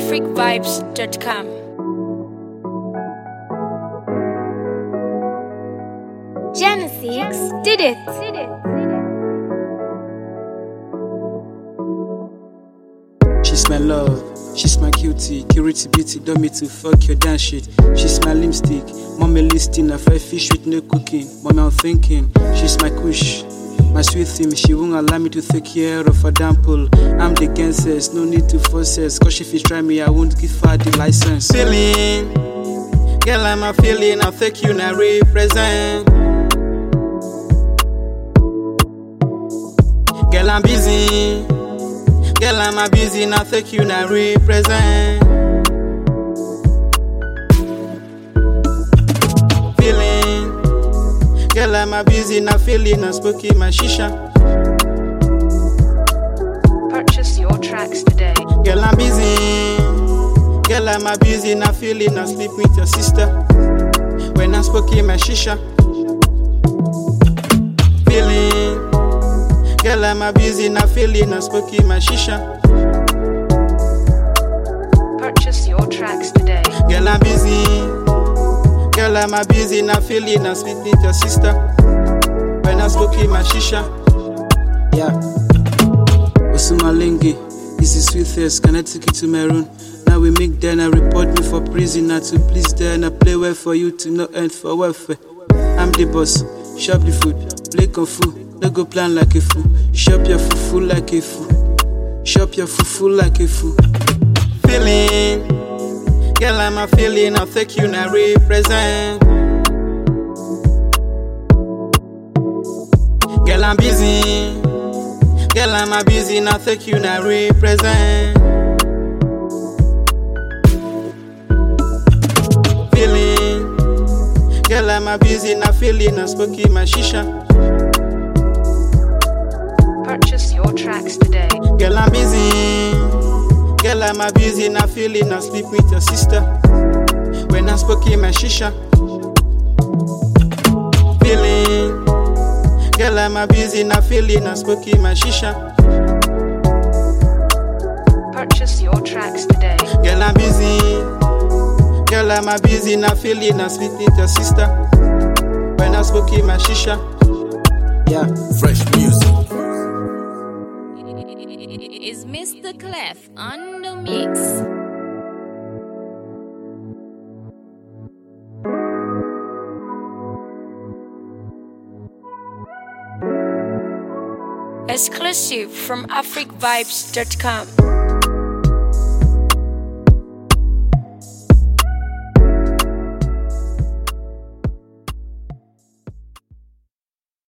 africvibes.com. Genesis did it. She's my love, she's my cutie, curity beauty, don't me to fuck your damn shit. She's my lipstick, mommy listing, I fry fish with no cooking. Mommy I'm thinking, she's my kush, my sweet thing. She won't allow me to take care of a dample. I'm the gangsters, no need to force us. Cause if you try me, I won't give her the license. Feeling, girl I'm a feeling, I'll take you now represent. Girl I'm busy. Girl, I'm a busy, now take you, now represent. Feeling. Girl, I'm a busy, now feeling, now spooky, my shisha. Purchase your tracks today. Girl, I'm busy. Girl, I'm a busy, now feeling, now sleep with your sister. When I'm spooky, my shisha. Feeling. Girl, I'm a busy, now feeling, now spooky, my shisha. Purchase your tracks today. Girl, I'm busy. Girl, I'm a busy, now feeling, now sleep with your sister. When I'm spooky, my shisha. Yeah. Osumalengi, this is sweetest, can I take you to my room? Now we make then I report me for prison, now to please then I play well for you to no end for welfare. I'm the boss, shop the food, play kung fu. No go plan like a fool. Shop your fufu like a fool. Shop your fufu like a fool. Feeling. Girl, I'm a feeling. I'll take you now represent. Girl, I'm busy. Girl, I'm a busy. Now take you now represent. Feeling. Girl, I'm a busy. Now feeling. Now spooky my shisha. Purchase your tracks today. Girl, I'm busy. Girl, I'm a busy, now feeling, now sleep with your sister. When I'm spooky, my shisha. Feeling. Girl, I'm a busy, now feeling, now spooky, my shisha. Purchase your tracks today. Girl, I'm busy. Girl, I'm a busy, now feeling, now sleep with your sister. When I'm spooky, my shisha. Yeah. Fresh music. Is Mr. Clef on the mix? Exclusive from africvibes.com.